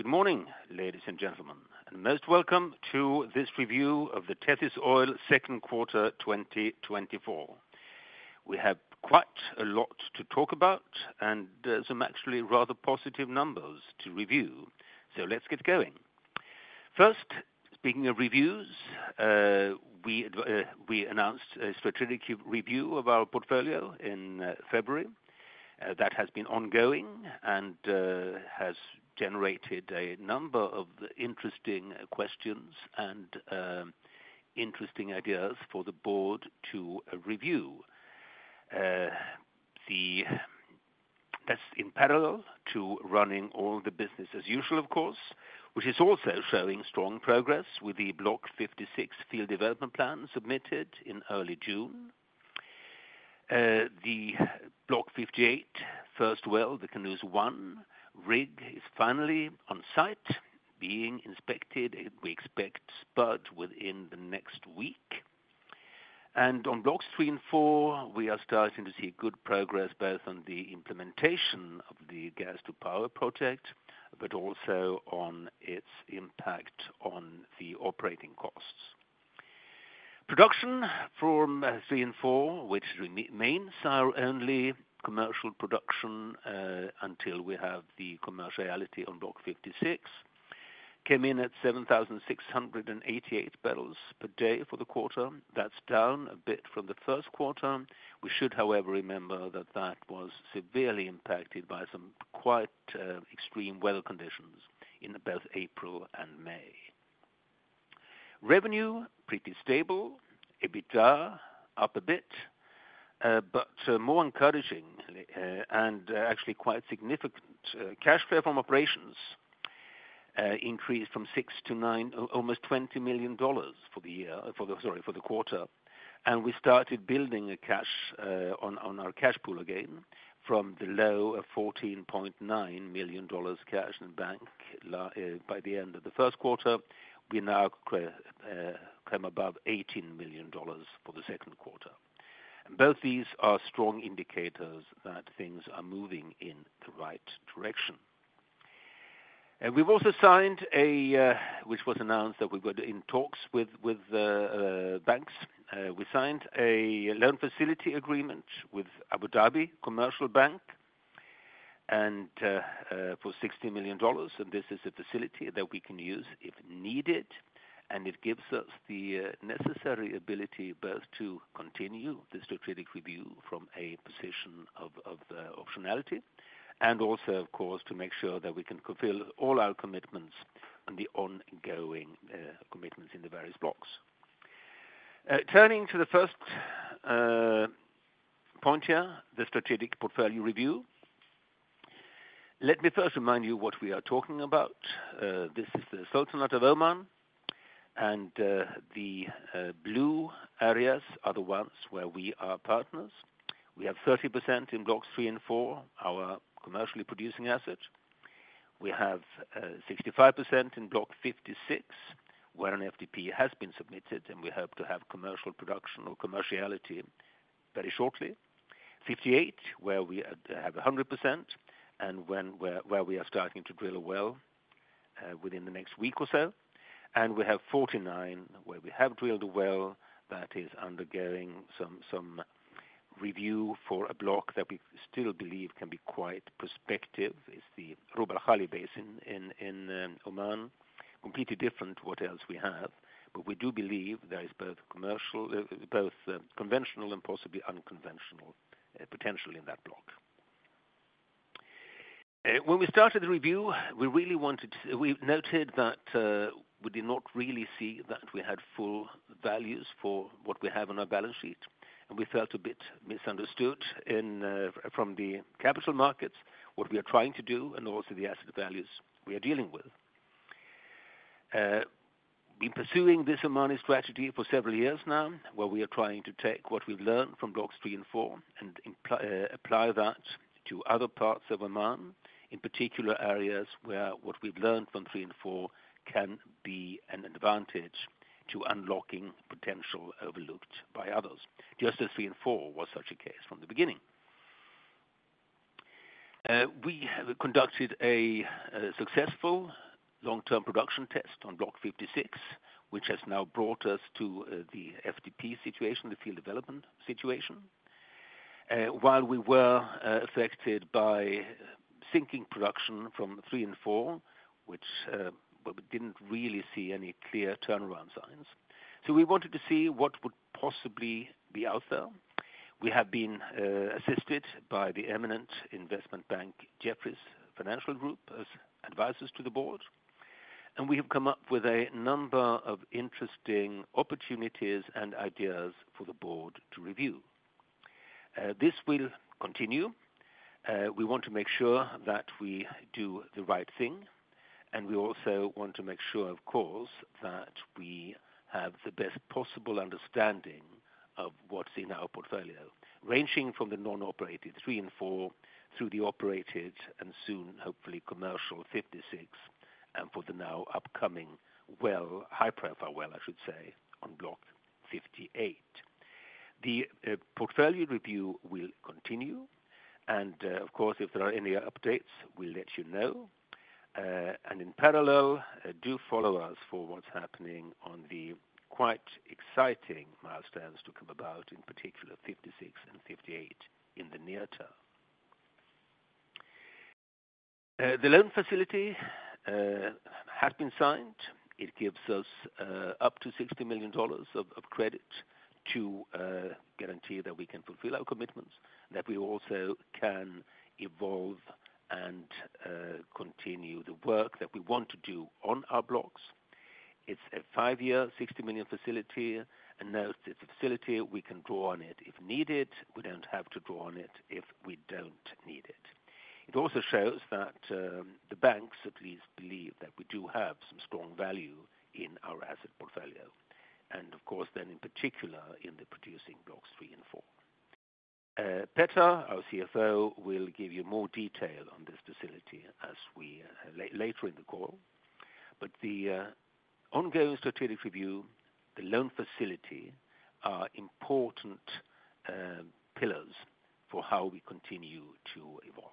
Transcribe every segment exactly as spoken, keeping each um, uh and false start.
Good morning, ladies and gentlemen, and most welcome to this review of the Tethys Oil second quarter twenty twenty-four. We have quite a lot to talk about and uh, some actually rather positive numbers to review. So let's get going. First, speaking of reviews, uh, we, uh, we announced a strategic review of our portfolio in uh, February. Uh, that has been ongoing and uh, has generated a number of interesting questions and uh, interesting ideas for the board to uh, review. Uh, the, that's in parallel to running all the business as usual, of course, which is also showing strong progress with the Block fifty-six field development plan submitted in early June. Uh, the Block fifty-eight first well, the Canoes one rig, is finally on site, being inspected. We expect spud within the next week. And on Blocks three and four, we are starting to see good progress both on the implementation of the gas-to-power project, but also on its impact on the operating costs. Production from uh, three and four, which remains our only commercial production uh, until we have the commerciality on Block fifty-six, came in at seven thousand six hundred eighty-eight barrels per day for the quarter. That's down a bit from the first quarter. We should, however, remember that that was severely impacted by some quite uh, extreme weather conditions in both April and May. Revenue, pretty stable. EBITDA, up a bit. Uh, but uh, more encouraging uh, and uh, actually quite significant. Uh, cash flow from operations uh, increased from six to nine, almost twenty million dollars for the year, for the sorry for the quarter, and we started building a cash uh, on on our cash pool again from the low of fourteen point nine million dollars cash in bank uh, by the end of the first quarter. We now uh, come above eighteen million dollars for the second quarter. And both these are strong indicators that things are moving in the right direction. Uh, we've also signed a, uh, which was announced that we were in talks with, with uh, uh, banks. Uh, we signed a loan facility agreement with Abu Dhabi Commercial Bank and uh, uh, for sixty million dollars. And this is a facility that we can use if needed. And it gives us the uh, necessary ability both to continue the strategic review from a position of, of uh, optionality, and also, of course, to make sure that we can fulfill all our commitments and the ongoing uh, commitments in the various blocks. Uh, turning to the first uh, point here, the strategic portfolio review. Let me first remind you what we are talking about. Uh, this is the Sultanate of Oman. And uh, the uh, blue areas are the ones where we are partners. We have thirty percent in Blocks three and four, our commercially producing asset. We have uh, sixty-five percent in Block fifty-six, where an F D P has been submitted, and we hope to have commercial production or commerciality very shortly. fifty-eight, where we have one hundred percent, and when, where, where we are starting to drill a well uh, within the next week or so. And we have forty-nine, where we have drilled a well that is undergoing some some review for a block that we still believe can be quite prospective. It's the Rub al Khali Basin in, in um, Oman, completely different to what else we have. But we do believe there is both commercial, uh, both uh, conventional and possibly unconventional uh, potential in that block. Uh, when we started the review, we really wanted to, we noted that uh, we did not really see that we had full values for what we have on our balance sheet, and we felt a bit misunderstood in uh, from the capital markets, what we are trying to do, and also the asset values we are dealing with. Uh, been pursuing this Omani strategy for several years now, where we are trying to take what we've learned from Blocks three and four and impl- uh, apply that to other parts of Oman, in particular areas where what we've learned from three and four can be an advantage to unlocking potential overlooked by others, just as three and four was such a case from the beginning. Uh, we have conducted a, a successful long-term production test on Block fifty-six, which has now brought us to uh, the F D P situation, the field development situation. Uh, while we were uh, affected by sinking production from three and four, which uh, but we didn't really see any clear turnaround signs. So we wanted to see what would possibly be out there. We have been uh, assisted by the eminent investment bank Jefferies Financial Group as advisors to the board. And we have come up with a number of interesting opportunities and ideas for the board to review. Uh, this will continue. Uh, we want to make sure that we do the right thing. And we also want to make sure, of course, that we have the best possible understanding of what's in our portfolio, ranging from the non-operated three and four through the operated and soon, hopefully, commercial fifty-six, and for the now upcoming well, high-profile well, I should say, on Block fifty-eight. The uh, portfolio review will continue, and uh, of course, if there are any updates, we'll let you know. Uh, and in parallel, uh, do follow us for what's happening on the quite exciting milestones to come about, in particular fifty-six and fifty-eight in the near term. Uh, the loan facility uh, has been signed. It gives us uh, up to sixty million dollars of, of credit to uh, guarantee that we can fulfill our commitments, that we also can evolve and uh, continue the work that we want to do on our blocks. It's a five-year, sixty million dollars facility, and note it's a facility we can draw on it if needed. We don't have to draw on it if we don't need it. It also shows that um, the banks at least believe that we do have some strong value in our asset portfolio, and of course then in particular in the producing blocks three and four. Uh, Petter, our C F O, will give you more detail on this facility as we uh, la- later in the call. But the uh, ongoing strategic review, the loan facility, are important uh, pillars for how we continue to evolve.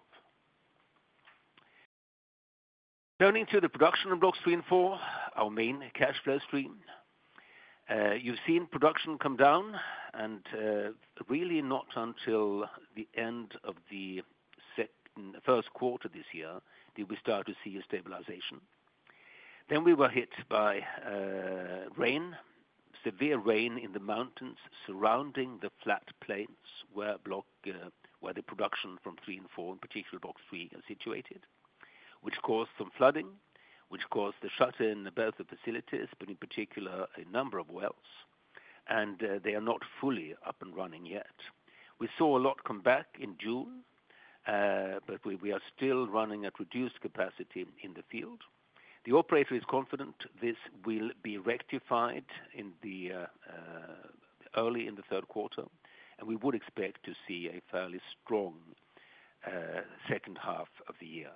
Turning to the production of blocks three and four, our main cash flow stream. Uh, you've seen production come down, and uh, really not until the end of the second, first quarter this year did we start to see a stabilization. Then we were hit by uh, rain, severe rain in the mountains surrounding the flat plains where block, uh, where the production from three and four, in particular block three, are situated, which caused some flooding, which caused the shut-in of both the facilities, but in particular a number of wells, and uh, they are not fully up and running yet. We saw a lot come back in June, uh, but we, we are still running at reduced capacity in the field. The operator is confident this will be rectified in the uh, uh, early in the third quarter, and we would expect to see a fairly strong uh, second half of the year.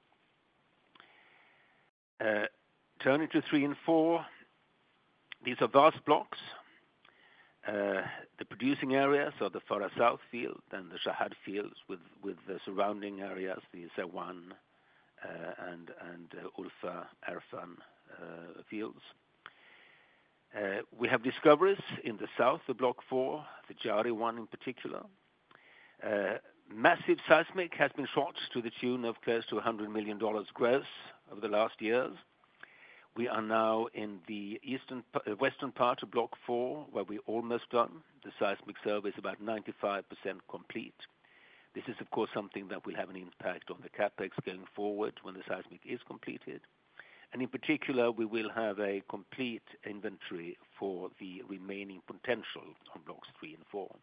Uh, turning to three and four, these are vast blocks. Uh, the producing areas are the Farha South field and the Shahad fields with, with the surrounding areas, the Sawan uh, and, and uh, Ulfa, Erfan uh, fields. Uh, we have discoveries in the south of Block four, the Jari one in particular. Uh, massive seismic has been shot to the tune of close to one hundred million dollars gross over the last years. We are now in the eastern, uh, western part of Block four, where we're almost done. The seismic survey is about ninety-five percent complete. This is, of course, something that will have an impact on the capex going forward when the seismic is completed. And in particular, we will have a complete inventory for the remaining potential on Blocks three and four.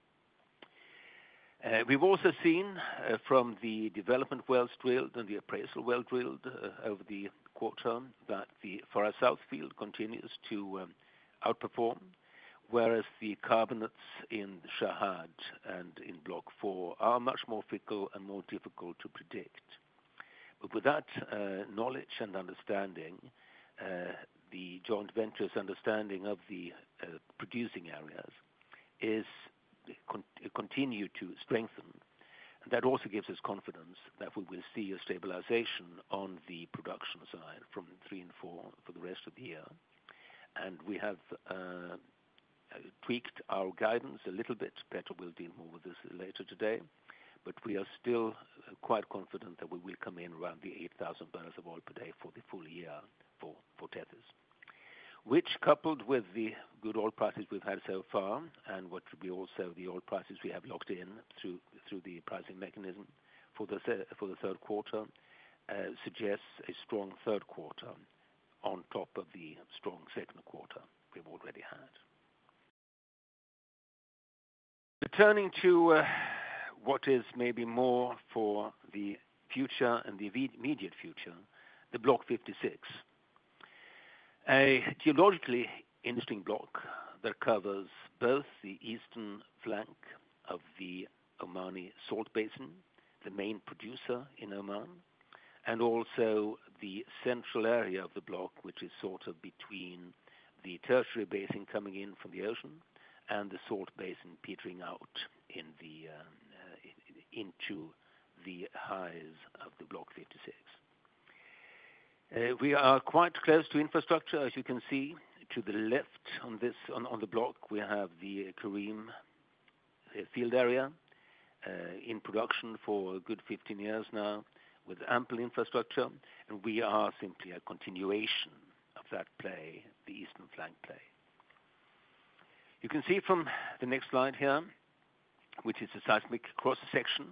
Uh, we've also seen uh, from the development wells drilled and the appraisal well drilled uh, over the quarter that the Farha South field continues to um, outperform, whereas the carbonates in Shahad and in Block four are much more fickle and more difficult to predict. But with that uh, knowledge and understanding, uh, the joint venture's understanding of the uh, producing areas is con- continue to strengthen. And that also gives us confidence that we will see a stabilization on the production side from three and four for the rest of the year. And we have uh, tweaked our guidance a little bit. Petter will deal more with this later today. But we are still quite confident that we will come in around the eight thousand barrels of oil per day for the full year for, for Tethys, which, coupled with the good oil prices we've had so far, and what would be also the oil prices we have locked in through through the pricing mechanism for the th- for the third quarter, uh, suggests a strong third quarter on top of the strong second quarter we've already had. Returning to uh, what is maybe more for the future and the immediate future, the Block fifty-six. A geologically interesting block that covers both the eastern flank of the Omani Salt Basin, the main producer in Oman, and also the central area of the block, which is sort of between the tertiary basin coming in from the ocean and the salt basin petering out in the um, uh, into the highs of the Block fifty-six. Uh, we are quite close to infrastructure, as you can see. To the left on this on, on the block, we have the Karim uh, field area uh, in production for a good fifteen years now, with ample infrastructure, and we are simply a continuation of that play, the eastern flank play. You can see from the next slide here, which is a seismic cross-section,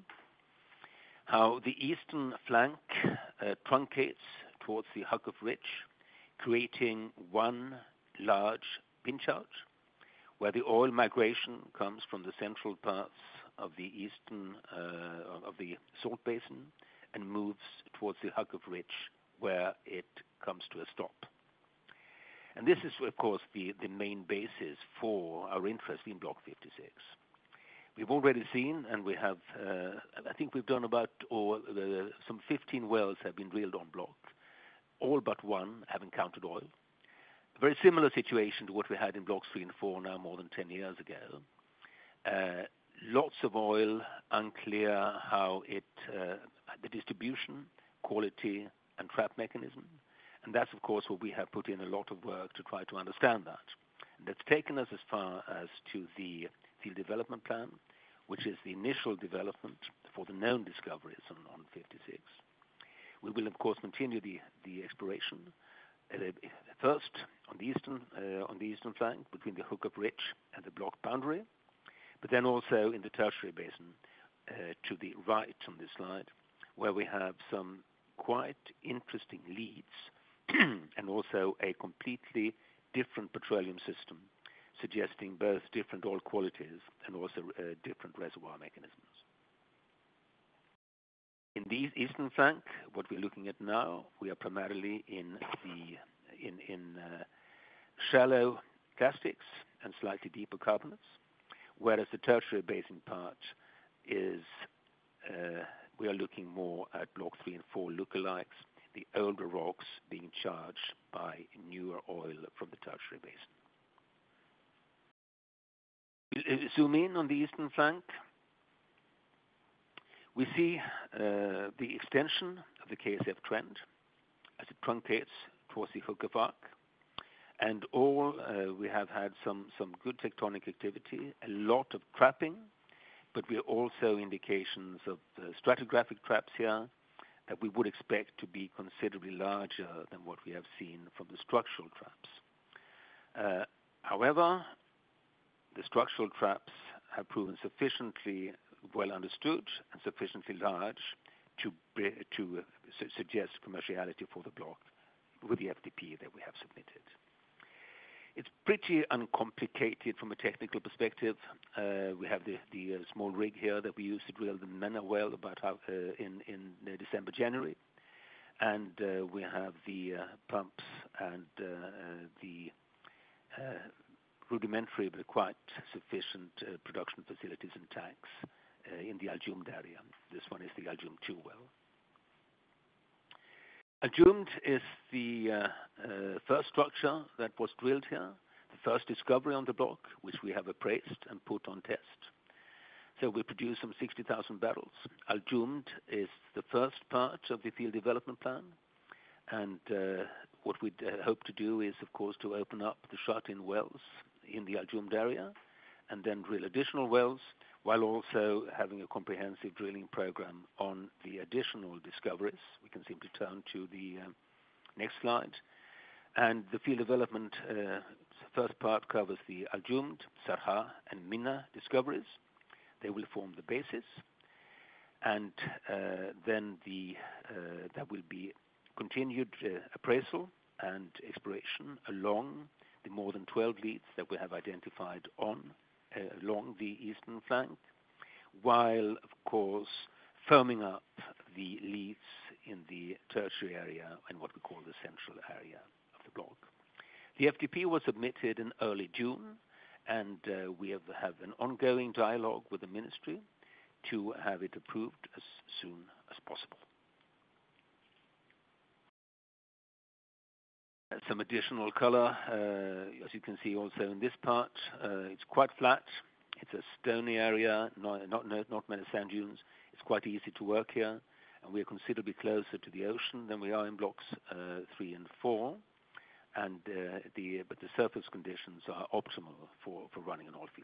how the eastern flank uh, truncates towards the Hukuf Ridge, creating one large pinch-out, where the oil migration comes from the central parts of the eastern uh, of the salt basin and moves towards the Hukuf Ridge, where it comes to a stop. And this is, of course, the, the main basis for our interest in Block fifty-six. We've already seen, and we have, uh, I think we've done about, or uh, some fifteen wells have been drilled on Block, all but one have encountered oil. A very similar situation to what we had in Blocks three and four now more than ten years ago. Uh, lots of oil, unclear how it, uh, the distribution, quality, and trap mechanism. And that's, of course, what we have put in a lot of work to try to understand that. And that's taken us as far as to the field development plan, which is the initial development for the known discoveries on, on fifty-six. We will, of course, continue the, the exploration, uh, first on the eastern uh, on the eastern flank between the Hukuf Ridge and the block boundary, but then also in the tertiary basin uh, to the right on this slide, where we have some quite interesting leads and also a completely different petroleum system, suggesting both different oil qualities and also uh, different reservoir mechanisms. In the eastern flank, what we're looking at now, we are primarily in the in in uh, shallow clastics and slightly deeper carbonates, whereas the tertiary basin part is uh, we are looking more at Block three and four lookalikes, the older rocks being charged by newer oil from the tertiary basin. We'll zoom in on the eastern flank. We see uh, the extension of the K S F trend as it truncates towards the Hukuf Arc. And all, uh, we have had some, some good tectonic activity, a lot of trapping, but we are also indications of the stratigraphic traps here that we would expect to be considerably larger than what we have seen from the structural traps. Uh, however, the structural traps have proven sufficiently well understood and sufficiently large to, to uh, su- suggest commerciality for the block with the F D P that we have submitted. It's pretty uncomplicated from a technical perspective. Uh, we have the, the uh, small rig here that we used to drill the Menna well about how, uh, in, in uh, December, January. And uh, we have the uh, pumps and uh, uh, the uh, rudimentary but quite sufficient uh, production facilities and tanks uh, in the Al Jumd area. This one is the Al Jumd two well. Al Jumd is the uh, uh, first structure that was drilled here, the first discovery on the block, which we have appraised and put on test. So we produce some sixty thousand barrels. Al Jumd is the first part of the field development plan, And uh, what we uh, hope to do is, of course, to open up the shut-in wells in the Al Jumd area and then drill additional wells, while also having a comprehensive drilling program on the additional discoveries. We can simply turn to the um, next slide. And the field development uh, first part covers the Al Jumd, Sarha, and Minna discoveries. They will form the basis. And uh, then the, uh, there will be continued uh, appraisal and exploration along the more than twelve leads that we have identified on uh, along the eastern flank, while, of course, firming up the leads in the tertiary area and what we call the central area of the block. The F D P was submitted in early June, and uh, we have, have an ongoing dialogue with the ministry to have it approved as soon as possible. Some additional color, uh, as you can see also in this part, uh, it's quite flat. It's a stony area, not, not, not many sand dunes. It's quite easy to work here, and we are considerably closer to the ocean than we are in blocks uh, three and four. And uh, the but the surface conditions are optimal for, for running an oil field.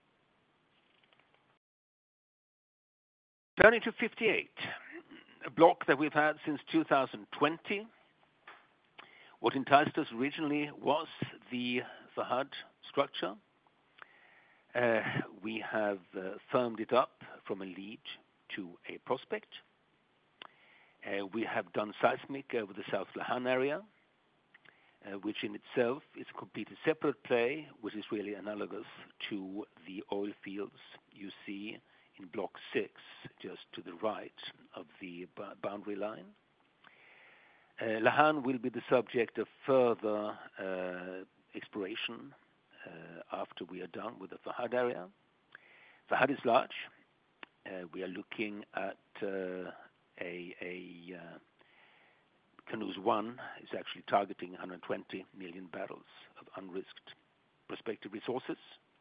Turning to fifty-eight, a block that we've had since two thousand twenty. What enticed us originally was the Fahad structure. Uh, we have uh, firmed it up from a lead to a prospect. Uh, we have done seismic over the South Lahan area, uh, which in itself is a completely separate play, which is really analogous to the oil fields you see in Block six, just to the right of the b- boundary line. Uh, Lahan will be the subject of further uh, exploration uh, after we are done with the Fahad area. Fahad is large. Uh, we are looking at uh, a, a uh, Canoes one is actually targeting one hundred twenty million barrels of unrisked prospective resources.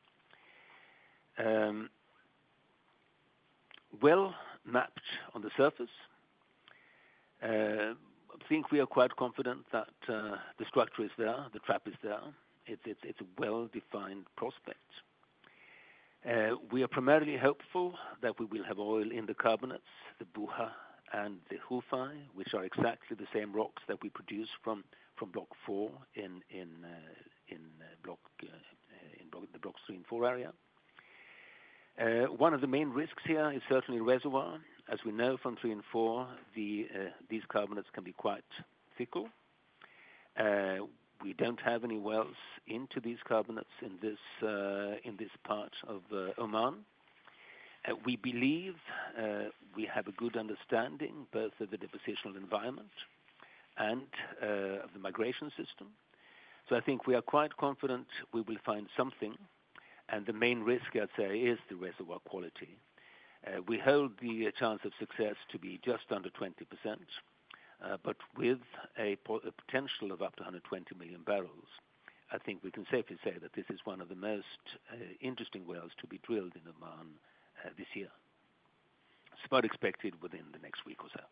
Um, well mapped on the surface. Uh, I think we are quite confident that uh, the structure is there, the trap is there. It's, it's, it's a well-defined prospect. Uh, we are primarily hopeful that we will have oil in the carbonates, the Buha and the Hufai, which are exactly the same rocks that we produce from, from Block four in in uh, in uh, block uh, in block, the Blocks three and four area. Uh, one of the main risks here is certainly reservoir. As we know from three and four, the, uh, these carbonates can be quite fickle. Uh, we don't have any wells into these carbonates in this uh, in this part of uh, Oman. Uh, we believe uh, we have a good understanding both of the depositional environment and uh, of the migration system. So I think we are quite confident we will find something. And the main risk, I'd say, is the reservoir quality. Uh, we hold the chance of success to be just under twenty percent, uh, but with a, po- a potential of up to one hundred twenty million barrels, I think we can safely say that this is one of the most uh, interesting wells to be drilled in Oman uh, this year. It's about expected within the next week or so.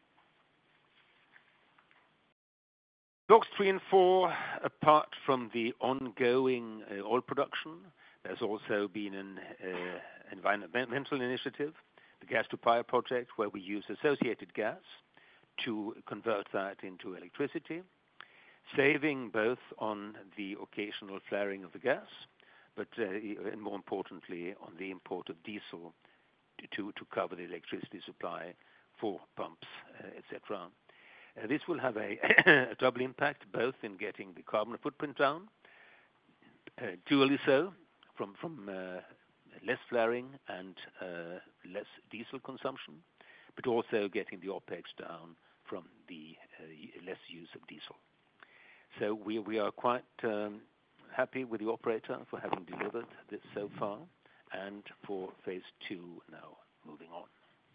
Blocks three and four, apart from the ongoing uh, oil production, there's also been an uh, environmental initiative, the Gas to Power project, where we use associated gas to convert that into electricity, saving both on the occasional flaring of the gas, but uh, and more importantly on the import of diesel to, to cover the electricity supply for pumps, uh, et cetera. Uh, this will have a, a double impact, both in getting the carbon footprint down, uh, dually so, from, from uh, less flaring and uh, less diesel consumption, but also getting the OPEX down from the uh, less use of diesel. So we, we are quite um, happy with the operator for having delivered this so far, and for phase two now moving on.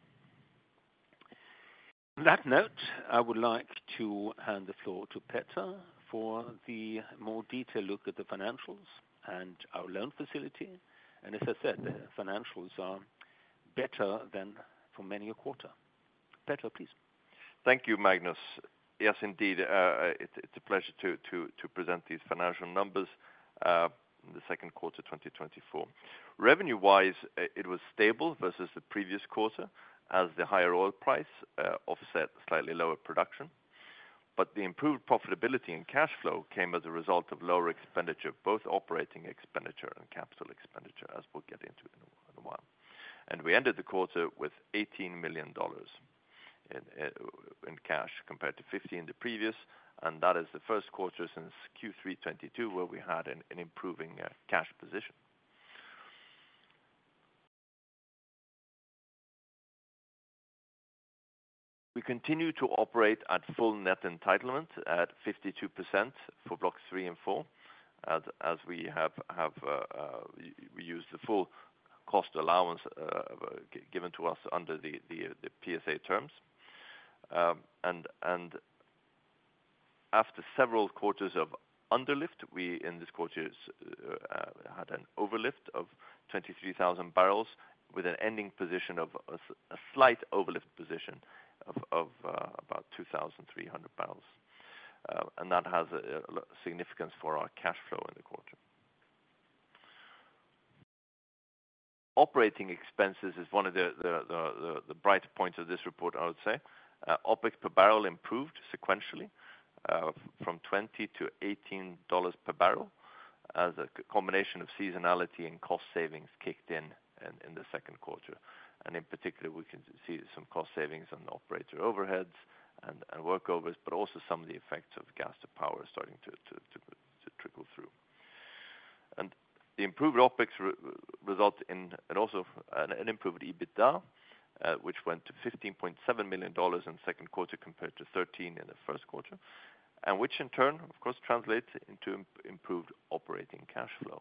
On that note, I would like to hand the floor to Petter for the more detailed look at the financials and our loan facility. And as I said, the financials are better than for many a quarter. Petter, please. Thank you, Magnus. Yes, indeed. It's a pleasure to present these financial numbers in the second quarter twenty twenty-four. Revenue-wise, it was stable versus the previous quarter, as the higher oil price offset slightly lower production. But the improved profitability and cash flow came as a result of lower expenditure, both operating expenditure and capital expenditure, as we'll get into in a while. And we ended the quarter with eighteen million dollars in cash, compared to fifteen the previous, and that is the first quarter since Q three twenty-two, where we had an improving cash position. We continue to operate at full net entitlement at fifty-two percent for Blocks three and four, as, as we have, have uh, uh, we use the full cost allowance uh, given to us under the, the, the P S A terms. Um, and, and after several quarters of underlift, we in this quarter uh, had an overlift of twenty-three thousand barrels with an ending position of a, a slight overlift position of, of uh, about two thousand three hundred barrels. Uh, and that has a, a significance for our cash flow in the quarter. Operating expenses is one of the, the, the, the, the bright points of this report, I would say. Uh, OPEX per barrel improved sequentially uh, from twenty to eighteen dollars per barrel, as a combination of seasonality and cost savings kicked in, in in the second quarter. And in particular, we can see some cost savings on operator overheads and, and workovers, but also some of the effects of gas to power starting to, to, to, to trickle through. And the improved OPEX re result in and also an, an improved EBITDA, uh, which went to fifteen point seven million dollars in the second quarter compared to thirteen in the first quarter, and which in turn, of course, translates into imp improved operating cash flow.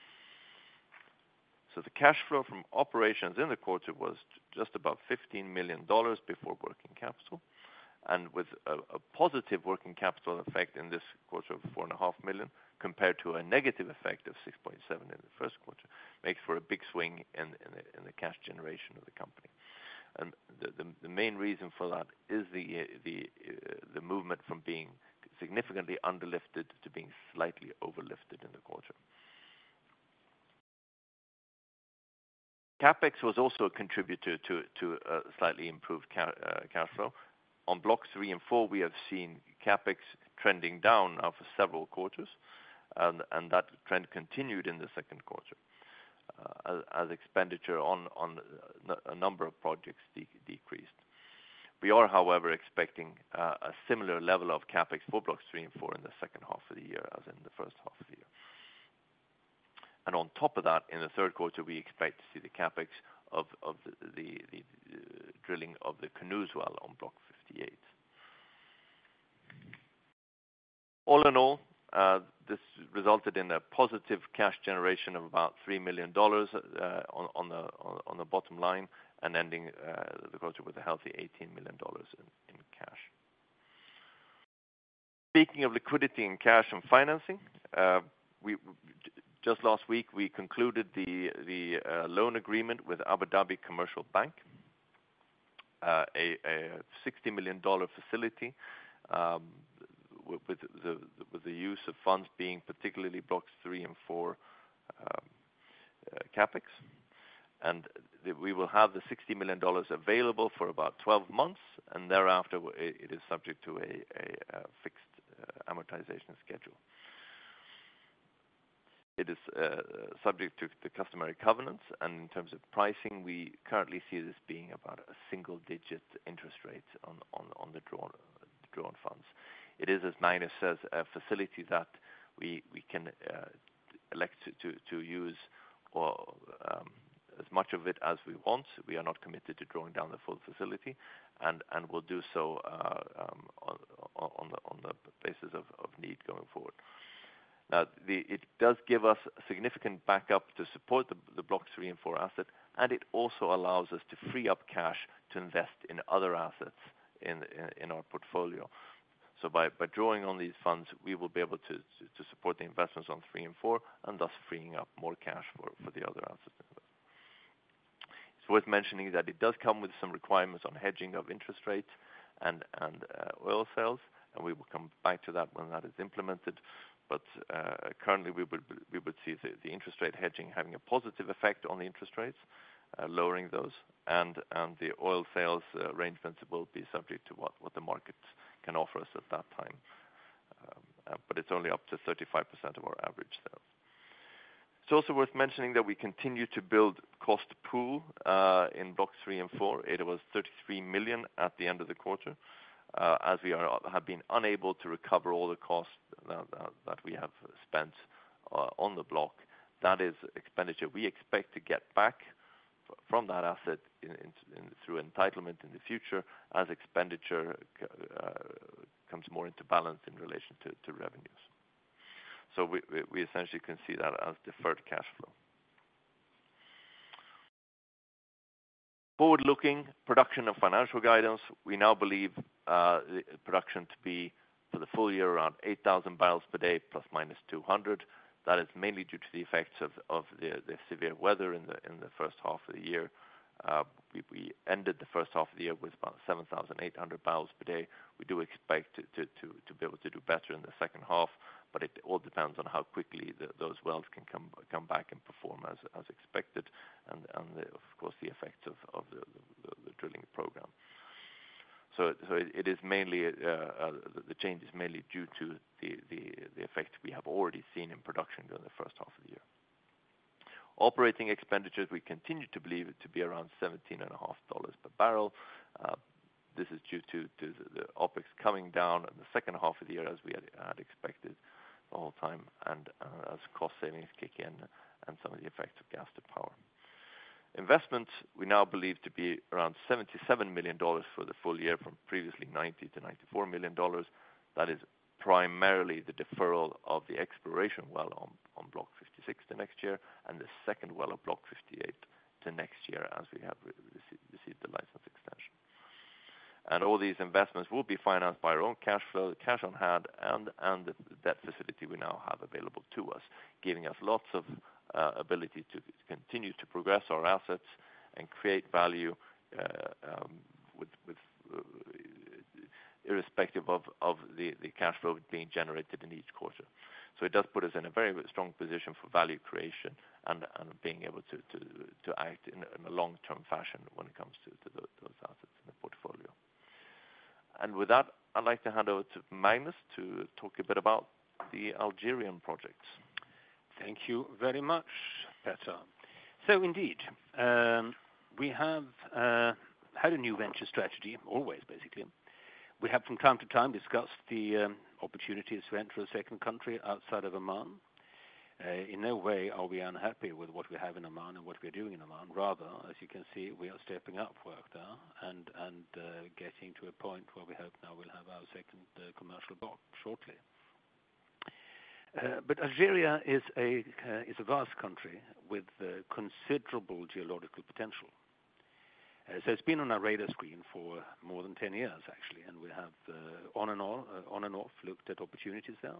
So the cash flow from operations in the quarter was just about fifteen million dollars before working capital, and with a, a positive working capital effect in this quarter of four point five million dollars compared to a negative effect of six point seven in the first quarter, makes for a big swing in, in, the, in the cash generation of the company. And the, the, the main reason for that is the, the, uh, the movement from being significantly underlifted to being slightly overlifted in the quarter. CapEx was also a contributor to, to a slightly improved ca uh, cash flow. On Blocks three and four, we have seen CapEx trending down now for several quarters, and, and that trend continued in the second quarter, uh, as, as expenditure on, on a number of projects de decreased. We are, however, expecting uh, a similar level of CapEx for Blocks three and four in the second half of the year as in the first half of the year. And on top of that, in the third quarter, we expect to see the CapEx of, of the, the, the, the drilling of the Canoes well on Block fifty-eight. All in all, uh, this resulted in a positive cash generation of about three million dollars uh, on, on, the, on, on the bottom line, and ending uh, the quarter with a healthy eighteen million dollars in, in cash. Speaking of liquidity and cash and financing, uh, we just last week we concluded the the uh, loan agreement with Abu Dhabi Commercial Bank, uh, a, a sixty million dollar facility, um, with, with the with the use of funds being particularly Blocks three and four um, uh, capex, and the, we will have the sixty million dollars available for about twelve months, and thereafter it, it is subject to a, a, a fixed uh, amortization schedule. It is uh, subject to the customary covenants, and in terms of pricing, we currently see this being about a single-digit interest rate on, on, on the drawn, uh, drawn funds. It is, as Magnus says, a facility that we, we can uh, elect to, to, to use or, um, as much of it as we want. We are not committed to drawing down the full facility, and, and will do so uh, um, on, on, the, on the basis of, of need going forward. Now, the, it does give us significant backup to support the, the Blocks three and four asset, and it also allows us to free up cash to invest in other assets in, in, in our portfolio. So by, by drawing on these funds, we will be able to, to, to support the investments on three and four, and thus freeing up more cash for, for the other assets. It's worth mentioning that it does come with some requirements on hedging of interest rates and, and uh, oil sales, and we will come back to that when that is implemented. But uh, currently, we would we would see the, the interest rate hedging having a positive effect on the interest rates, uh, lowering those, and and the oil sales uh, arrangements will be subject to what, what the market can offer us at that time. Um, uh, but it's only up to thirty-five percent of our average sales. It's also worth mentioning that we continue to build cost pool uh, in blocks three and four. It was thirty-three million at the end of the quarter, uh, as we are, have been unable to recover all the costs that, that, that we have spent uh, on the block. That is expenditure we expect to get back f- from that asset in, in, in, through entitlement in the future as expenditure uh, comes more into balance in relation to, to revenues. So we, we, we essentially can see that as deferred cash flow. Forward-looking production and financial guidance, we now believe uh, the production to be for the full year around eight thousand barrels per day, plus minus two hundred. That is mainly due to the effects of, of the, the severe weather in the in the first half of the year. Uh, we, we ended the first half of the year with about seven thousand eight hundred barrels per day. We do expect to, to, to, to be able to do better in the second half, but it all depends on how quickly the, those wells can come come back and perform as as expected, and, and the, of course the effects of, of the, the, the drilling program. So, so it, it is mainly, uh, uh, the change is mainly due to the, the, the effect we have already seen in production during the first half of the year. Operating expenditures, we continue to believe it to be around seventeen point five dollars per barrel. Uh, this is due to, to the, the OPEX coming down in the second half of the year as we had, had expected the whole time, and uh, as cost savings kick in and some of the effects of gas to power. Investments, we now believe to be around seventy-seven million dollars for the full year from previously ninety to ninety-four million dollars. That is primarily the deferral of the exploration well on, on Block fifty-six to next year, and the second well of Block fifty-eight to next year as we have re- received, received the license extension. And all these investments will be financed by our own cash flow, the cash on hand, and, and the debt facility we now have available to us, giving us lots of uh, ability to continue to progress our assets and create value uh, um, with, with uh, irrespective of, of the, the cash flow being generated in each quarter. So it does put us in a very strong position for value creation and, and being able to, to, to act in, in a long-term fashion when it comes to, to the, those assets in the portfolio. And with that, I'd like to hand over to Magnus to talk a bit about the Algerian projects. Thank you very much, Petter. So indeed, um, we have uh, had a new venture strategy, always basically. We have from time to time discussed the um, opportunities to enter a second country outside of Oman. Uh, in no way are we unhappy with what we have in Oman and what we're doing in Oman. Rather, as you can see, we are stepping up work there and, and uh, getting to a point where we hope now we'll have our second uh, commercial block shortly. Uh, but Algeria is a, uh, is a vast country with uh, considerable geological potential. Uh, so it's been on our radar screen for more than ten years, actually, and we have uh, on and on, uh, on and off looked at opportunities there.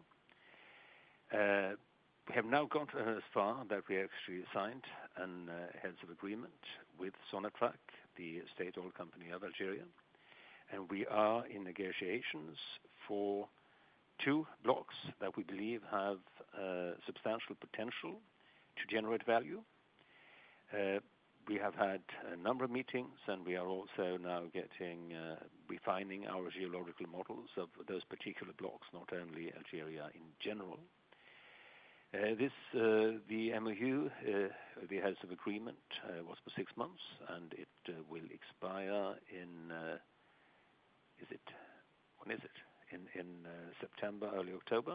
Uh, we have now gone as far that we actually signed an uh, heads of agreement with Sonatrach, the state oil company of Algeria, and we are in negotiations for two blocks that we believe have uh, substantial potential to generate value. Uh, We have had a number of meetings, and we are also now getting, uh, refining our geological models of those particular blocks, not only Algeria in general. Uh, this, uh, the M O U, uh, the heads of agreement, uh, was for six months, and it uh, will expire in, uh, is it, when is it? In, in uh, September, early October.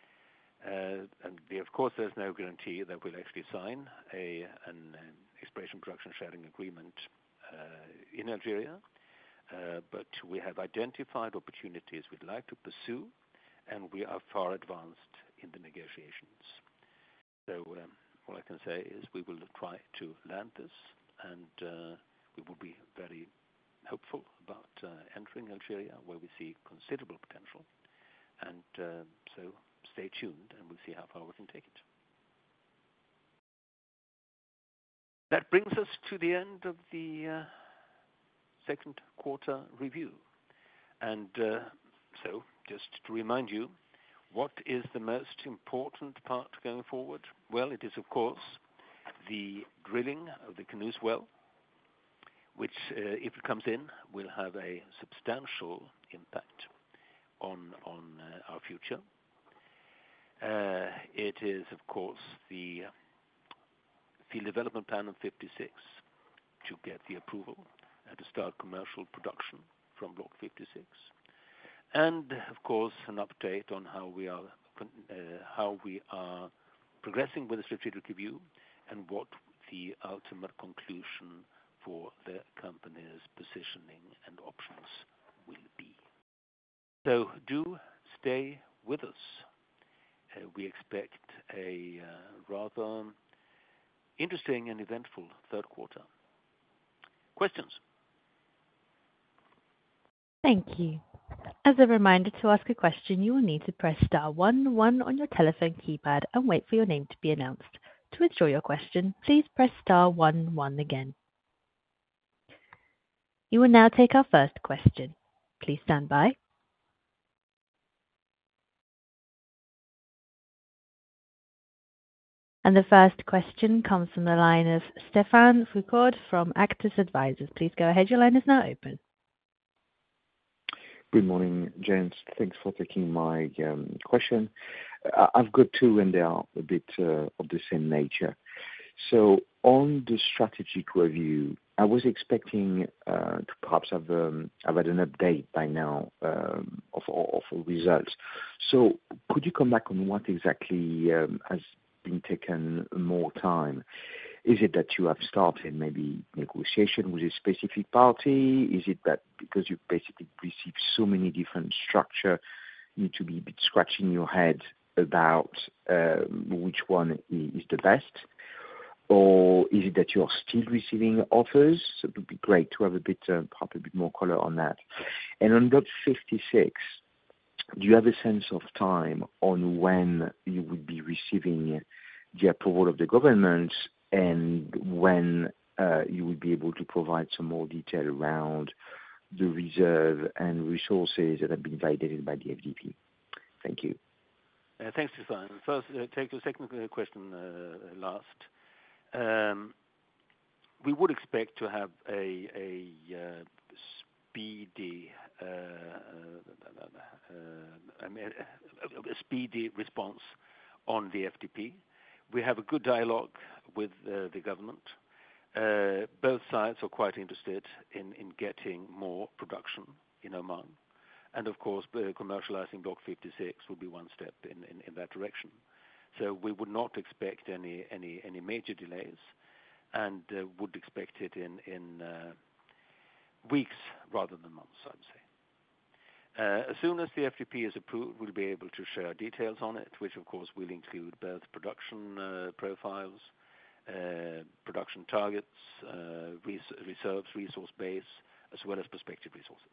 Uh, and the, of course, there's no guarantee that we'll actually sign a, an, an exploration production sharing agreement uh, in Algeria, uh, but we have identified opportunities we'd like to pursue, and we are far advanced in the negotiations. So um, all I can say is we will try to land this, and uh, we will be very hopeful about uh, entering Algeria, where we see considerable potential, and uh, so stay tuned, and we'll see how far we can take it. That brings us to the end of the uh, second quarter review. And uh, so, just to remind you, what is the most important part going forward? Well, it is, of course, the drilling of the Kunooz well, which, uh, if it comes in, will have a substantial impact on on uh, our future. Uh, it is, of course, the field development plan of fifty-six to get the approval and to start commercial production from Block fifty-six. And, of course, an update on how we are uh, how we are progressing with the strategic review and what the ultimate conclusion for the company's positioning and options will be. So do stay with us. Uh, we expect a uh, rather interesting and eventful third quarter. Questions? Thank you. As a reminder, to ask a question, you will need to press star one one on your telephone keypad and wait for your name to be announced. To withdraw your question, please press star one one again. You will now take our first question. Please stand by. And the first question comes from the line of Stéphane Foucaud from Actis Advisors. Please go ahead. Your line is now open. Good morning, gents. Thanks for taking my um, question. Uh, I've got two, and they are a bit uh, of the same nature. So on the strategic review, I was expecting uh, to perhaps have, um, have had an update by now um, of, of results. So could you come back on what exactly um, has been taken more time? Is it that you have started maybe negotiation with a specific party? Is it that because you basically received so many different structure, you need to be a bit scratching your head about um, which one is the best? Or is it that you're still receiving offers? So it would be great to have a bit, uh, probably a bit more color on that. And on Block fifty-six, do you have a sense of time on when you would be receiving the approval of the government and when uh, you would be able to provide some more detail around the reserve and resources that have been validated by the F D P? Thank you. Uh, thanks, Stéphane. First, uh, take your second question uh, last. Um, we would expect to have a, a uh, speedy, uh, uh, uh, a speedy response on the F D P. We have a good dialogue with uh, the government. Uh, both sides are quite interested in, in getting more production in Oman. And of course, uh, commercializing Block fifty-six will be one step in, in, in that direction. So we would not expect any any, any major delays, and uh, would expect it in in uh, weeks rather than months, I would say. Uh, as soon as the F D P is approved, we'll be able to share details on it, which of course will include both production uh, profiles, uh, production targets, uh, res- reserves, resource base, as well as prospective resources.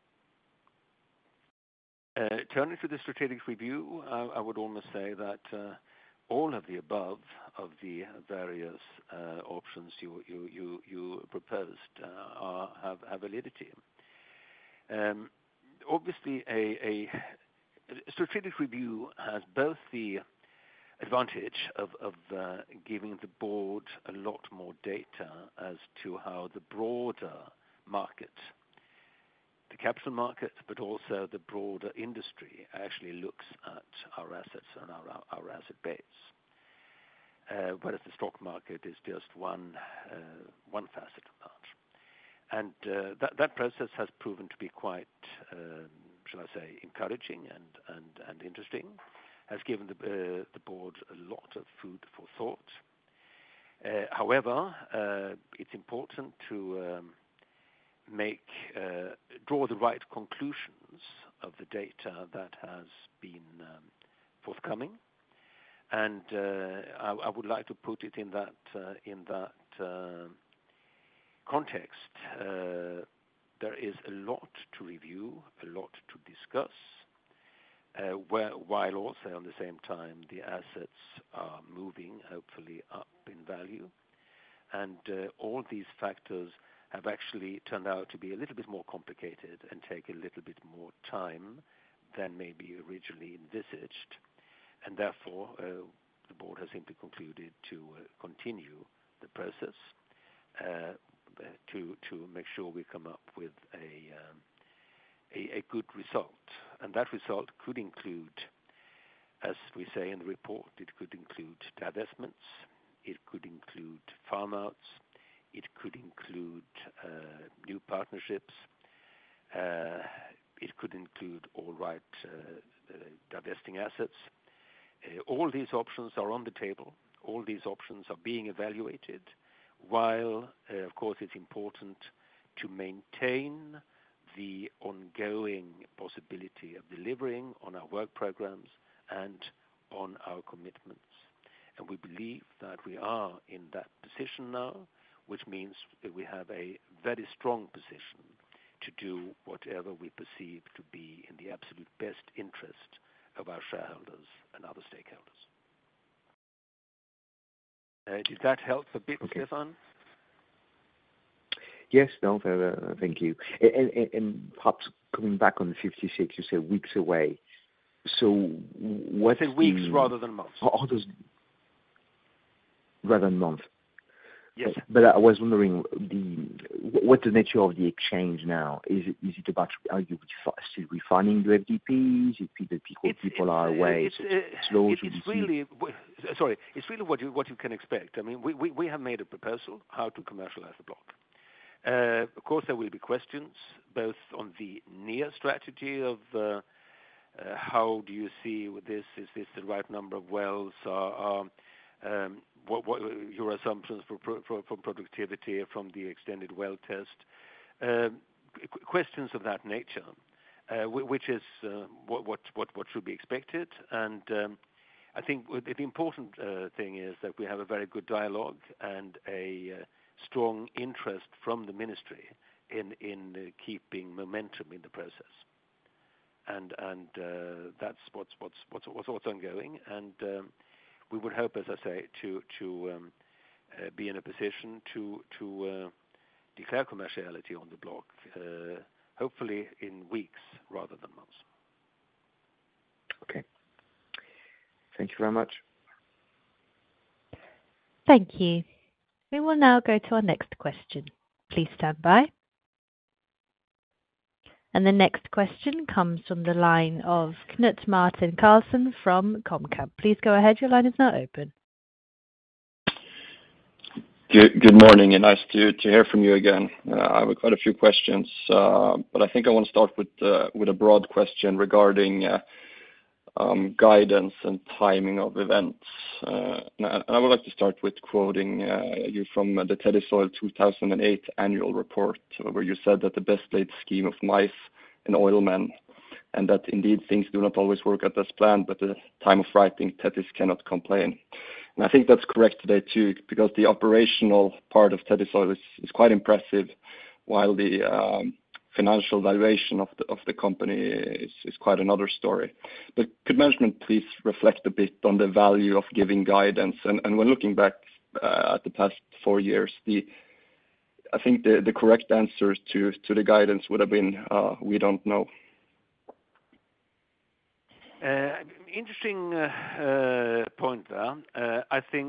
Uh, turning to the strategic review, I, I would almost say that uh, all of the above of the various uh, options you you you, you proposed uh, are, have, have validity. Um, obviously, a, a strategic review has both the advantage of, of uh, giving the board a lot more data as to how the broader market, the capital market, but also the broader industry actually looks at our assets and our, our asset base. Uh, whereas the stock market is just one uh, one facet of that. And uh, that, that process has proven to be quite, um, shall I say, encouraging and, and, and interesting, has given the, uh, the board a lot of food for thought. Uh, however, uh, it's important to um, make uh, draw the right conclusions of the data that has been um, forthcoming, and uh, I, I would like to put it in that uh, in that uh, context. Uh, there is a lot to review, a lot to discuss, uh, where, while also on the same time the assets are moving hopefully up in value, and uh, all these factors have actually turned out to be a little bit more complicated and take a little bit more time than maybe originally envisaged, and therefore uh, the board has simply concluded to uh, continue the process uh, to to make sure we come up with a, um, a a good result, and that result could include, as we say in the report, it could include divestments, it could include farm outs, it could include uh, new partnerships, uh, it could include all right uh, uh, divesting assets. Uh, all these options are on the table. All these options are being evaluated, while, uh, of course, it's important to maintain the ongoing possibility of delivering on our work programs and on our commitments. And we believe that we are in that position now, which means that we have a very strong position to do whatever we perceive to be in the absolute best interest of our shareholders and other stakeholders. Uh, did that help a bit, okay. Stefan? Yes, no, uh, thank you. And, and, and perhaps coming back on the fifty-six, you said weeks away. So what's I said weeks the, rather than months. How does, rather than months. Yes. But, but I was wondering, the what's the nature of the exchange now? Is it is it about, are you still refining the F D Ps? Is it people people, it's, people it's, are away? It's, so uh, slow it, it's really sorry. It's really what you what you can expect. I mean, we, we, we have made a proposal how to commercialize the block. Uh, of course, there will be questions both on the near strategy of uh, uh, how do you see with this? Is this the right number of wells? Uh, um, um, what, what your assumptions for, for, for productivity from the extended well test? Um, qu- questions of that nature, uh, which is uh, what, what what what should be expected. And um, I think the important uh, thing is that we have a very good dialogue and a uh, strong interest from the ministry in in uh, keeping momentum in the process. And and uh, that's what's what's what's what's what's ongoing. And um, we would hope, as I say, to to um, uh, be in a position to to uh, declare commerciality on the block, uh, hopefully in weeks rather than months. Okay. Thank you very much. Thank you. We will now go to our next question. Please stand by. And the next question comes from the line of Knut Martin Carlson from Comcap. Please go ahead. Your line is now open. Good, good morning, and nice to, to hear from you again. Uh, I have quite a few questions, uh, but I think I want to start with uh, with a broad question regarding uh, um, guidance and timing of events. Uh, and, I, and I would like to start with quoting uh, you from the Tethys Oil two thousand eight annual report, where you said that the best laid scheme of mice and oil men, and that indeed things do not always work out as planned, but at the time of writing, Tethys cannot complain. And I think that's correct today too, because the operational part of Tethys Oil is, is quite impressive, while the um, financial valuation of the of the company is, is quite another story. But could management please reflect a bit on the value of giving guidance? And, and when looking back uh, at the past four years, the I think the, the correct answer to, to the guidance would have been uh, we don't know. Uh, interesting uh, uh, point there. Uh, I think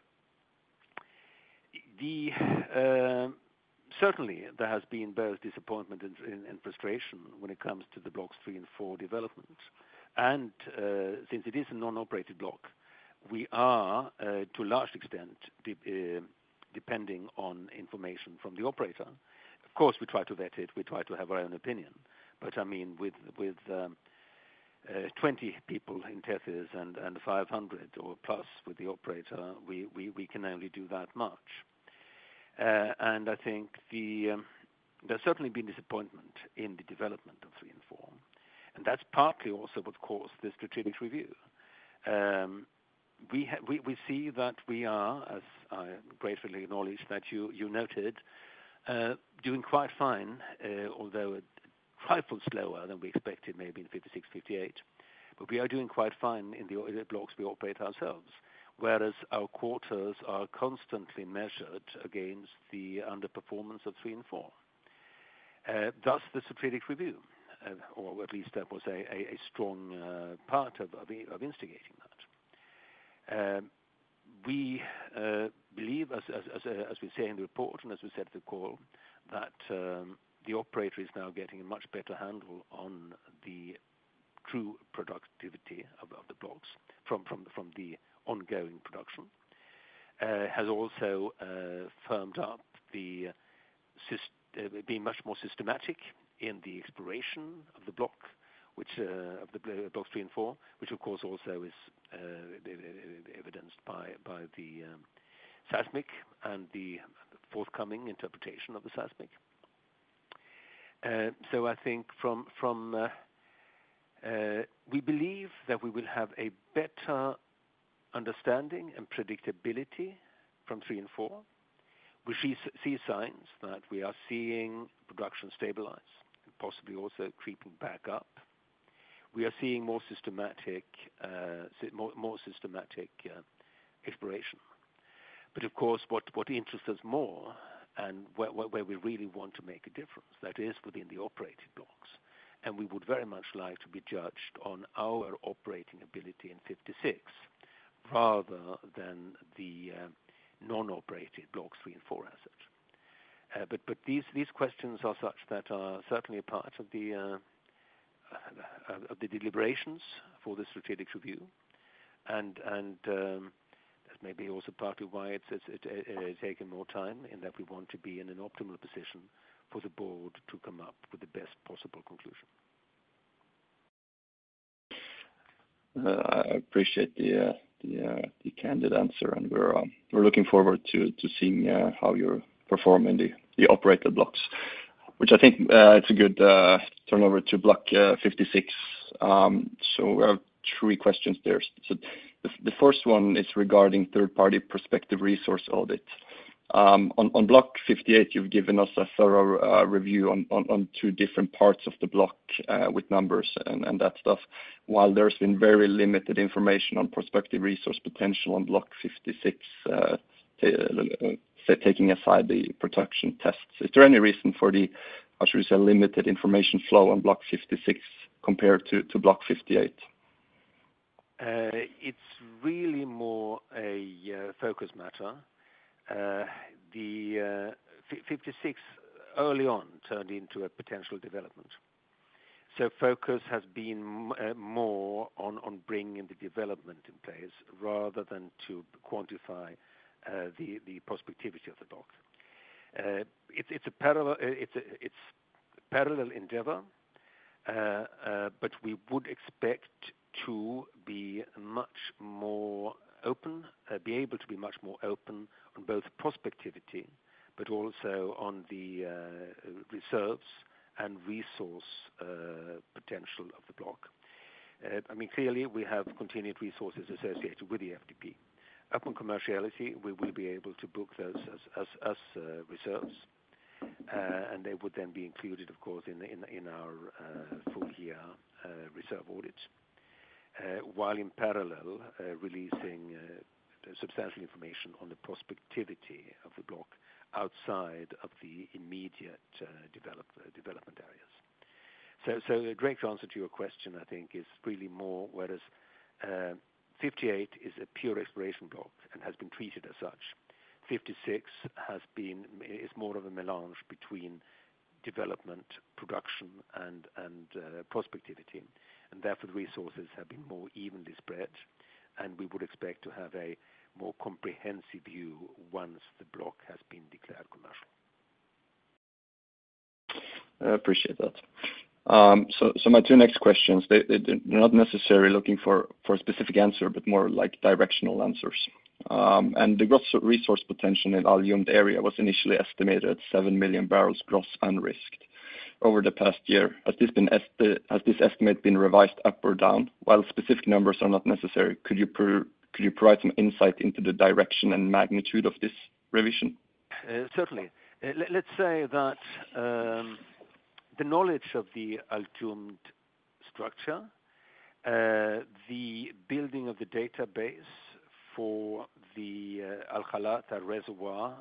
the uh, certainly there has been both disappointment and, and, and frustration when it comes to the blocks three and four development. And uh, since it is a non-operated block, we are uh, to a large extent de- uh, depending on information from the operator. Of course, we try to vet it. We try to have our own opinion. But I mean, with with um, Uh, twenty people in Tethys and, and five hundred or plus with the operator, we, we, we can only do that much. Uh, and I think the um, there's certainly been disappointment in the development of three and four. And that's partly also what caused the strategic review. Um, we, ha- we we see that we are, as I gratefully acknowledge that you, you noted, uh, doing quite fine, uh, although it, trifle slower than we expected maybe in fifty-six, fifty-eight, but we are doing quite fine in the blocks we operate ourselves, whereas our quarters are constantly measured against the underperformance of three and four. Uh, thus the strategic review. uh, or at least that was a, a, a strong uh, part of, of, of instigating that. Um, we uh, believe, as, as, as, uh, as we say in the report and as we said at the call, that um, the operator is now getting a much better handle on the true productivity of, of the blocks from, from, from the ongoing production. Uh, has also uh, firmed up the syst- uh, being much more systematic in the exploration of the block, which uh, of the uh, blocks three and four, which of course also is uh, evidenced by by the um, seismic and the forthcoming interpretation of the seismic. Uh, so I think from from uh, uh, we believe that we will have a better understanding and predictability from three and four. We see, see signs that we are seeing production stabilize and possibly also creeping back up. We are seeing more systematic, uh, more, more systematic uh, exploration. But of course, what, what interests us more and where, where we really want to make a difference, that is within the operated blocks. And we would very much like to be judged on our operating ability in fifty-six, rather than the uh, non-operated blocks three and four as such. Uh, but but these these questions are such that are certainly a part of the uh, of the deliberations for the strategic review, and and um, that's maybe also partly why it's it's it, it, it taken more time, in that we want to be in an optimal position for the board to come up with the best possible conclusion. Uh, I appreciate the uh, the, uh, the candid answer, and we're um, we're looking forward to to seeing uh, how you're performing the the operated blocks, which I think uh, it's a good uh, turnover to block uh, fifty-six. Um, so we have three questions there. So the, the first one is regarding third-party prospective resource audit. Um, on, on block fifty-eight, you've given us a thorough uh, review on, on, on two different parts of the block uh, with numbers and, and that stuff, while there's been very limited information on prospective resource potential on block fifty-six, uh, t- uh, taking aside the production tests. Is there any reason for the, how should we say, limited information flow on block fifty-six compared to, to block fifty-eight? Uh, it's really more a uh, focus matter. Uh, the uh, fifty-six early on turned into a potential development. So focus has been uh, more on, on bringing the development in place rather than to quantify uh, the, the prospectivity of the block. Uh, it's, it's a parallel it's a, it's a parallel endeavor, uh, uh, but we would expect to be much more open, uh, be able to be much more open on both prospectivity, but also on the uh, reserves and resource uh, potential of the block. Uh, I mean, clearly we have continued resources associated with the F D P. Upon commerciality, we will be able to book those as, as, as uh, reserves, uh, and they would then be included, of course, in, in, in our uh, full-year uh, reserve audit. Uh, while in parallel uh, releasing uh, substantial information on the prospectivity of the block outside of the immediate uh, develop, uh, development areas. So, so a direct answer to your question, I think, is really more, whereas uh, fifty-eight is a pure exploration block and has been treated as such. fifty-six has been is more of a melange between development, production, and and uh, prospectivity. And therefore the resources have been more evenly spread, and we would expect to have a more comprehensive view once the block has been declared commercial. I appreciate that. Um, so, so my two next questions, they, they, they're not necessarily looking for, for a specific answer, but more like directional answers. Um, and the gross resource potential in Al Jumd area was initially estimated at seven million barrels gross unrisked. Over the past year, has this been esti- has this estimate been revised up or down? While specific numbers are not necessary, could you per- could you provide some insight into the direction and magnitude of this revision? Uh, certainly. Uh, let, let's say that um, the knowledge of the Al Jumd structure, uh, the building of the database for the uh, Al Khalata reservoir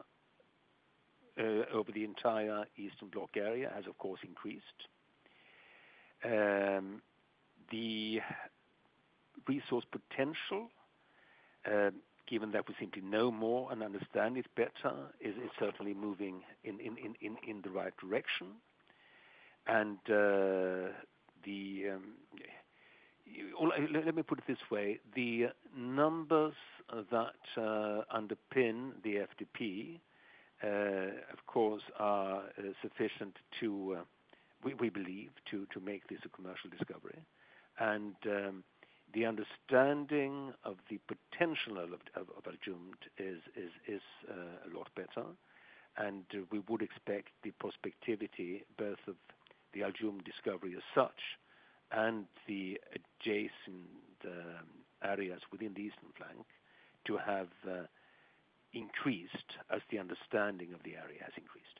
Uh, over the entire Eastern Bloc area has, of course, increased. Um, the resource potential, uh, given that we simply know more and understand it better, is, is certainly moving in, in, in, in the right direction. And uh, the um, let me put it this way: the numbers that uh, underpin the F D P, uh, of course, are uh, sufficient to, uh, we, we believe, to, to make this a commercial discovery. And um, the understanding of the potential of, of, of Al Jumd is is, is uh, a lot better, and uh, we would expect the prospectivity both of the Al Jumd discovery as such and the adjacent um, areas within the eastern flank to have uh, increased as the understanding of the area has increased.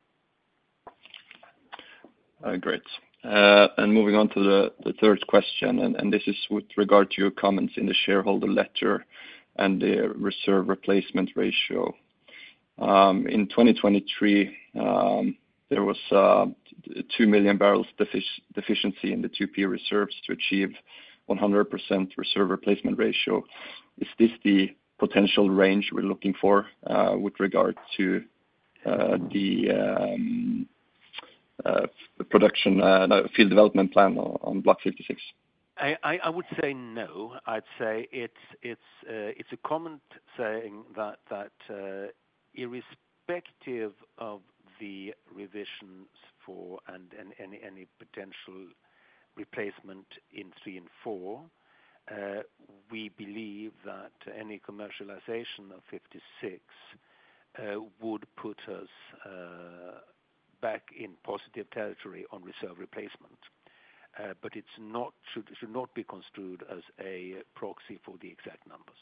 Uh, great. Uh, and moving on to the, the third question, and, and this is with regard to your comments in the shareholder letter and the reserve replacement ratio. Um, in twenty twenty-three, um, there was uh, two million barrels defic- deficiency in the two P reserves to achieve one hundred percent reserve replacement ratio. Is this the potential range we're looking for uh, with regard to uh, the um, uh, production uh, no, field development plan on, on Block fifty-six? I, I, I would say no. I'd say it's it's uh, it's a comment saying that that uh, irrespective of the revisions for and, and any any potential replacement in three and four, uh, we believe that any commercialization of fifty-six uh, would put us uh, back in positive territory on reserve replacement. Uh, but it's not should should not be construed as a proxy for the exact numbers.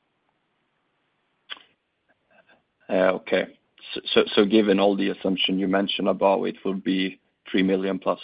Uh, okay. So, so, so given all the assumption you mentioned above, it will be three million plus.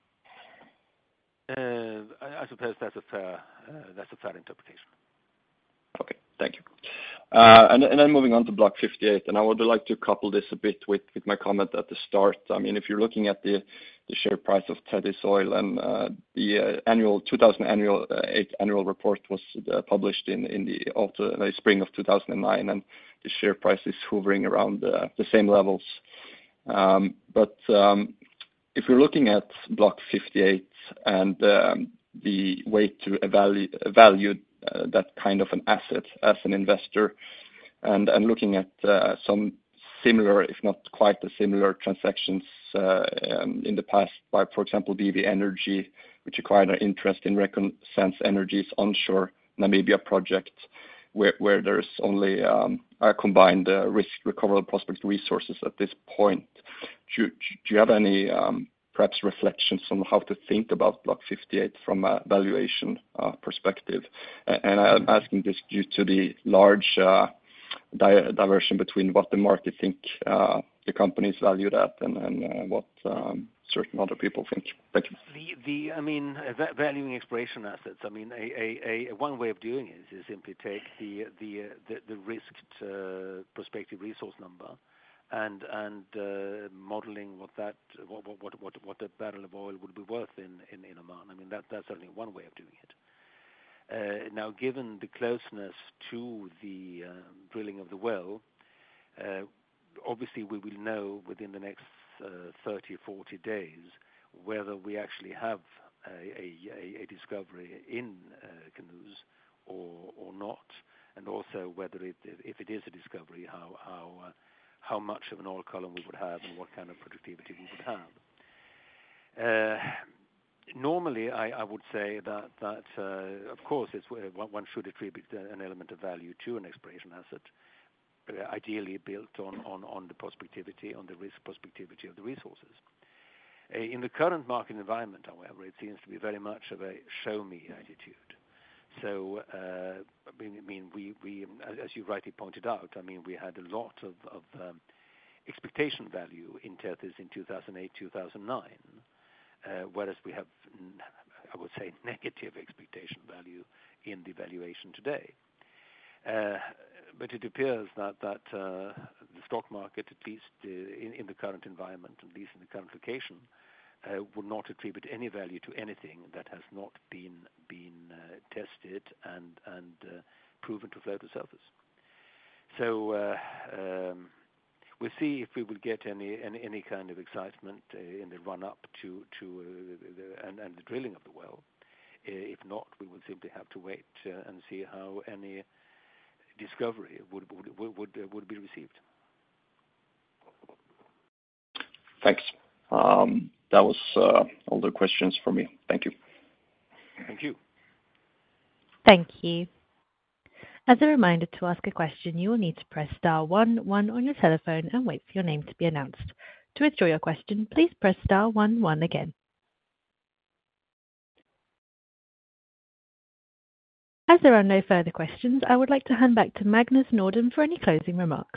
Uh, I, I suppose that's a fair uh, that's a fair interpretation. Okay, thank you. Uh, and, and then moving on to Block fifty-eight, and I would like to couple this a bit with, with my comment at the start. I mean, if you're looking at the, the share price of Tethys Oil, and uh, the uh, annual two thousand annual uh, eight annual report was uh, published in in the autumn, uh, spring of two thousand nine, and the share price is hovering around uh, the same levels. Um, but um, if you're looking at Block fifty-eight and um, the way to evaluate value Uh, that kind of an asset as an investor, and, and looking at uh, some similar, if not quite as similar transactions uh, um, in the past by, for example, B V Energy, which acquired an interest in Reconnaissance Energy's onshore Namibia project, where, where there's only um, a combined uh, risk recoverable prospect resources at this point. Do, do you have any um, perhaps reflections on how to think about Block fifty-eight from a valuation uh, perspective? And I'm asking this due to the large uh, di- diversion between what the market think uh, the company is valued at and, and uh, what um, certain other people think. Thank you. The, the I mean, uh, valuing exploration assets. I mean, a, a, a one way of doing it is simply take the the uh, the, the risked uh, prospective resource number, and and uh, modeling what that what what what what a barrel of oil would be worth in, in, in Oman. I mean, that that's certainly one way of doing it. Uh, now, given the closeness to the uh, drilling of the well, uh, obviously we will know within the next uh, thirty, forty days whether we actually have a, a, a discovery in uh, Canoes or or not, and also whether it, if it is a discovery, how how uh, how much of an oil column we would have and what kind of productivity we would have. Uh, normally, I, I would say that, that uh, of course, it's, uh, one should attribute an element of value to an exploration asset, uh, ideally built on, on, on the prospectivity, on the risk prospectivity of the resources. Uh, in the current market environment, however, it seems to be very much of a show-me attitude. So, uh, I mean, we, we, as you rightly pointed out, I mean, we had a lot of, of um, expectation value in Tethys in two thousand eight, two thousand nine, uh, whereas we have, I would say, negative expectation value in the valuation today. Uh, but it appears that, that uh, the stock market, at least uh, in, in the current environment, at least in the current location, uh, would not attribute any value to anything that has not been been uh, tested and and uh, proven to float to surface. So uh, um, we'll see if we will get any any, any kind of excitement uh, in the run-up to to uh, the, and, and the drilling of the well. Uh, if not, we will simply have to wait uh, and see how any discovery would would would, uh, would be received. Thanks. Um, that was uh, all the questions for me. Thank you. Thank you. Thank you. As a reminder, to ask a question, you will need to press star one one on your telephone and wait for your name to be announced. To withdraw your question, please press star one one again. As there are no further questions, I would like to hand back to Magnus Nordin for any closing remarks.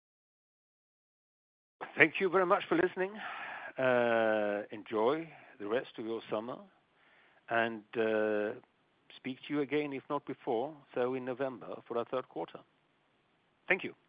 Thank you very much for listening. Uh, enjoy the rest of your summer, and uh, speak to you again, if not before, so in November for our third quarter. Thank you.